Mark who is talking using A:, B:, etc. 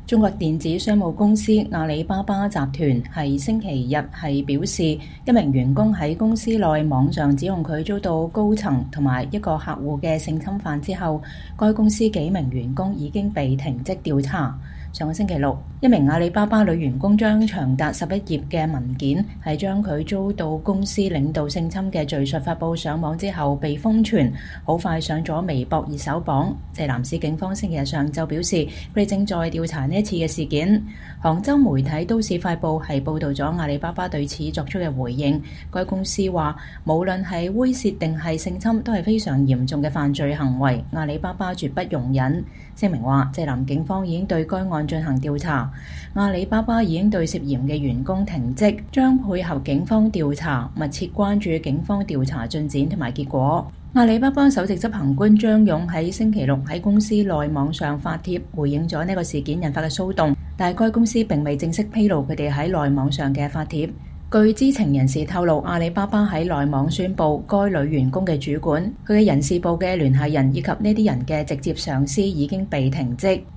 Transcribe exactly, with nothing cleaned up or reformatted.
A: 中國電子商務公司阿里巴巴集團係星期日係表示，一名員工喺公司內網上指控佢遭到高層同埋一個客戶嘅性侵犯之後，該公司幾名員工已經被停職調查。上個星期六，一名阿里巴巴女員工將長達十一頁嘅文件係將佢遭到公司領導性侵嘅敘述發佈上網之後被瘋傳，好快上咗微博熱搜榜。濟南市警方星期日上晝表示，佢哋正在調查呢一次嘅事件。杭州媒體都市快報係報導咗阿里巴巴對此作出嘅回應。該公司話，無論係猥褻定係性侵，都係非常嚴重嘅犯罪行為，阿里巴巴絕不容忍。聲明話，濟南警方已經對該案進行調查，阿里巴巴已經對涉嫌嘅員工停職，將配合警方調查，密切關注警方調查進展同埋結果。阿里巴巴首席執行官張勇喺星期六喺公司內網上發帖回應咗呢個事件引發嘅騷動，但係該公司並未正式披露佢哋喺內網上嘅發帖。據知情人士透露，阿里巴巴喺內網宣布，該女員工嘅主管、佢嘅人事部嘅聯繫人以及呢啲人嘅直接上司已經被停職。